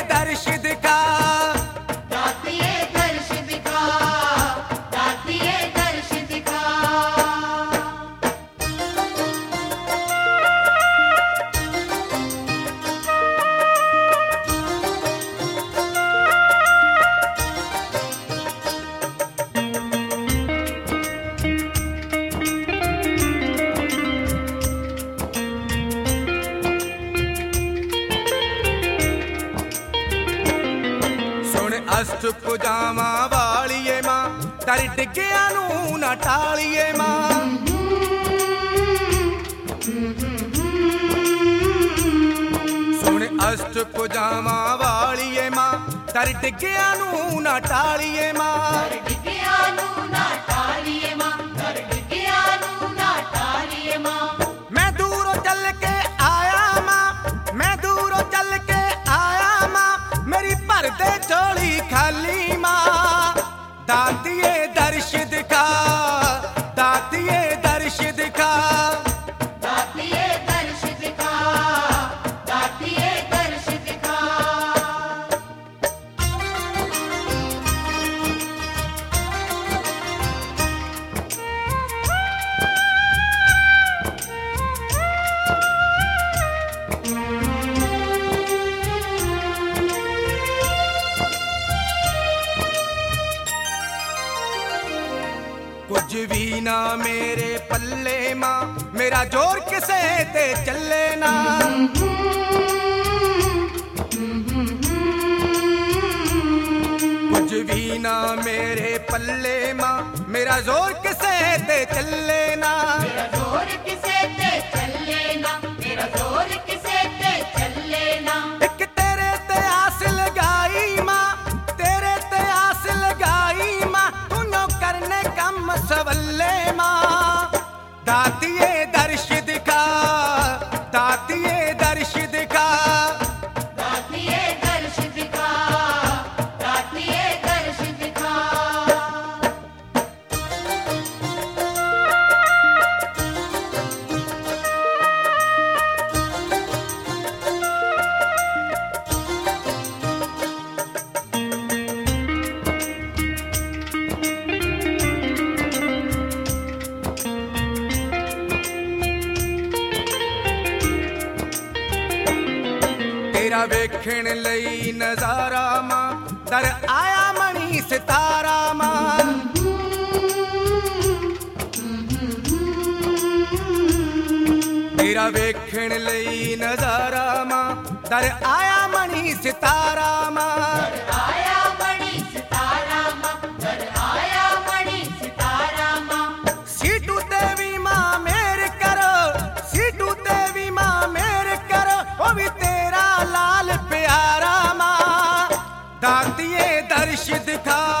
दर्श दिखा, दातिए दर्श दिखा, दातिए दर्श दिखा। अष्टभुजावां वालिए मां, दर डिग्गिया नूं ना टालिए मां। सुन अष्टभुजावां वालिए मां, दर डिग्गिया नूं ना टालिए मां। दर डिग्गिया नूं ना टालिए मां, दर डिग्गिया नूं ना टालिए मां। मैं दूरों चल के आया मां, मैं दूरों चल के आया मां, मेरी भर दे झोली खाली मां। दातिए दर्श दिखा, दातिए दर्श दिखा, दातिए दर्श दिखा, दातिए दर्श दिखा। कुछ भी ना मेरे पल्ले मां, मेरा जोर किसे ते चले ना। कुछ भी ना मेरे पल्ले मां, मेरा जोर किसे ते चले ना। मेरा जोर किसे ते चले ना, मेरा जोर किसे ते चले ना। एक तेरे ते आस लगाई मां, तेरे ते आस लगाई मां, तू नो करने कम सवल्ले मां। दातिए दर्श दिखा, दातिए दर्श दिखा, दातिए दर्श दिखा, दातिए दर्श दिखा। तेरा वेखण लई नजारा मां, दर आया मणि सितारा मां। तेरा वेखण लई नजारा मां, दर आया मणि सितारा मां। आया मणि सितारा मां, दर आया मणि सितारा मां। सीटू देवी मां मेर करो, सीटू देवी मां मेर करो, ओ भी तेरा लाल प्यारा मां। दातिए दर्श दिखा,